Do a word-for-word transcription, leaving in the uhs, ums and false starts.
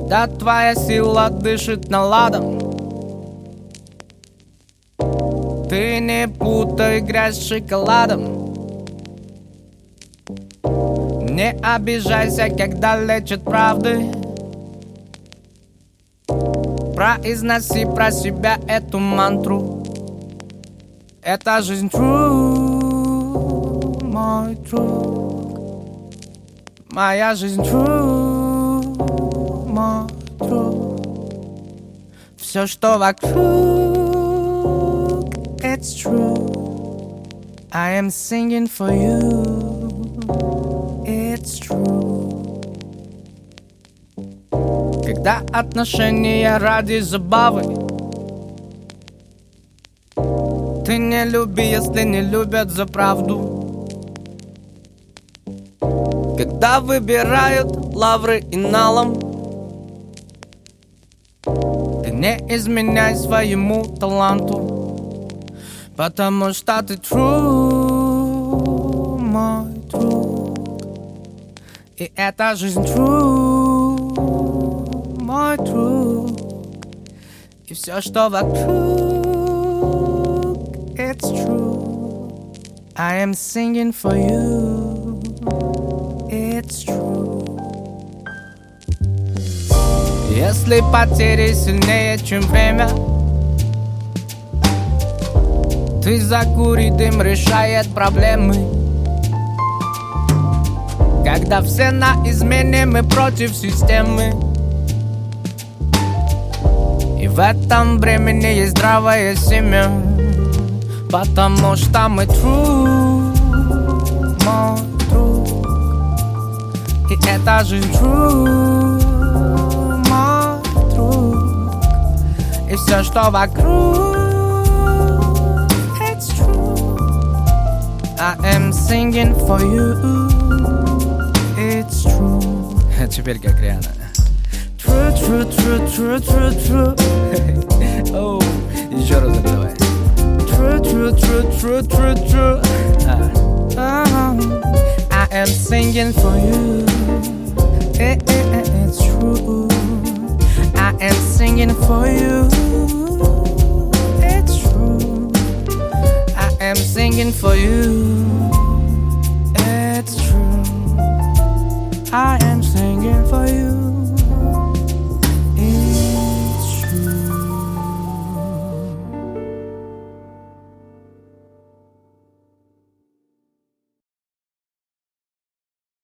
когда твоя сила дышит наладом. Ты не путай грязь с шоколадом. Не обижайся, когда лечат правды. Произноси про себя эту мантру. Это жизнь true, мой друг. Моя жизнь true, мой друг. Все, что вокруг, it's true. I am singing for you. It's true. Когда отношения ради забавы, ты не люби, если не любят за правду. Когда выбирают лавры и налом, ты не изменяй своему таланту, потому что ты true, мой друг. И эта жизнь true, мой друг. И все, что вокруг, it's true. I am singing for you. It's true. Если потери сильнее, чем время, ты закури, дым решает проблемы. Когда все на измене, мы против системы. И в этом времени есть здравое семя, потому что мы true, мой друг. И эта жизнь true, мой друг. И все, что вокруг, it's true. I am singing for you. It's true. Теперь как Риана. True, true, true, true, true, true. Oh, еще раз давай. True, true, true, true, true, true. Ah. Uh-huh. I am singing for you. It, it, it, it's true. I am singing for you. It's true. I am singing for you.